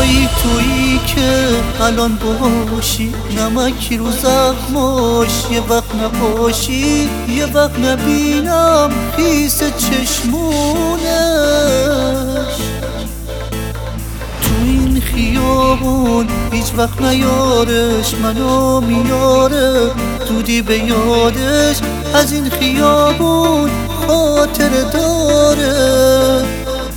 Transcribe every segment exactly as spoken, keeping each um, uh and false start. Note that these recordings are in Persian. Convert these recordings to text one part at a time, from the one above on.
جایی تویی که الان باشی، نمکی رو زخماش یه وقت نپاشی، یه وقت نبینم خیس چشمونش. تو این خیابون هیچ وقت نیارش منو میاره، دودی به یادش از این خیابون خاطر داره.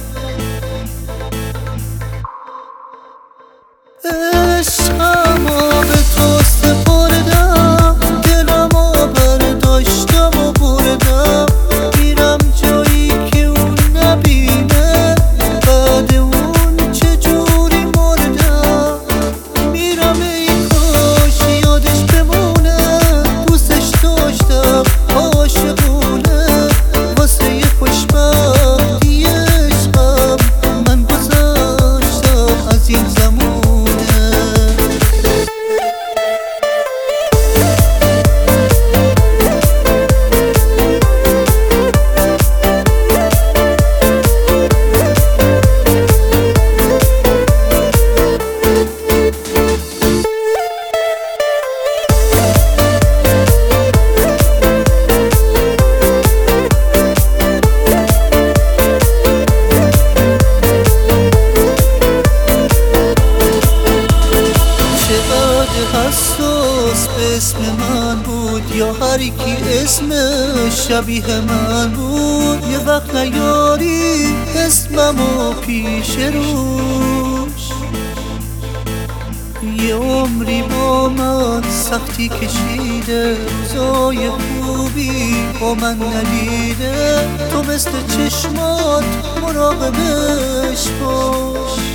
عشقمو به تو سپردم، دلمو برداشتم و بردم، میرم جایی که اون نبینه، بعد اون چجوری مردم. میرم ای کاش یادش بمونه، دوستش داشتم عاشقونه، واسه یه خوشبختی عشقم من گذاشتم از این زمان. حساس به اسم من بود یا هر کی اسمش شبیه من بود، یه وقت نیاری اسممو پیش روش. یه عمری با من سختی کشیده، روزای خوبی با من ندیده، تو مثل چشمات مراقبش باش.